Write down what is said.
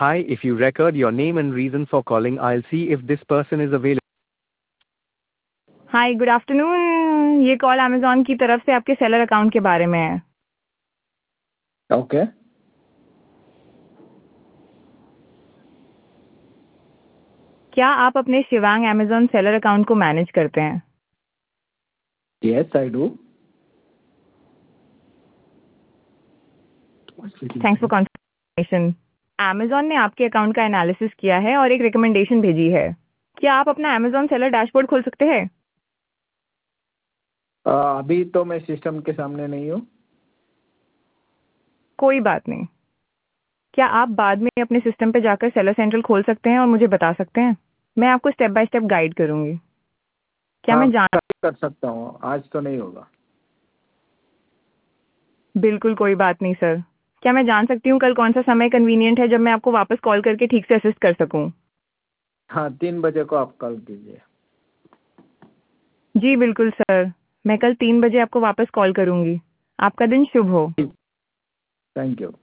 Hi, if you record your name and reason for calling, I'll see if this person is available. Hi good afternoon. ये call Amazon की तरफ से आपके seller account के बारे में है। Okay. क्या आप अपने शिवांग अमेज़ॉन सेलर अकाउंट को मैनेज करते हैं? Yes, I do. Thanks for confirmation. Amazon ने आपके अकाउंट का एनालिसिस किया है और एक रिकमेंडेशन भेजी है। क्या आप अपना अमेज़ॉन सेलर डैशबोर्ड खोल सकते हैं? अभी तो मैं सिस्टम के सामने नहीं हूँ। कोई बात नहीं। क्या आप बाद में अपने सिस्टम पे जाकर सेलर सेंट्रल खोल सकते हैं और मुझे बता सकते हैं? मैं आपको स्टेप बाय स्टेप गाइड करूँगी। क्या हाँ, मैं जान कर सकता हूँ, आज तो नहीं होगा। बिल्कुल कोई बात नहीं सर। क्या मैं जान सकती हूँ कल कौन सा समय कन्वीनियंट है जब मैं आपको वापस कॉल करके ठीक से असिस्ट कर सकूँ? हाँ, 3 बजे को आप कॉल कीजिए। जी बिल्कुल सर। मैं कल 3 बजे आपको वापस कॉल करूँगी। आपका दिन शुभ हो। Thank you.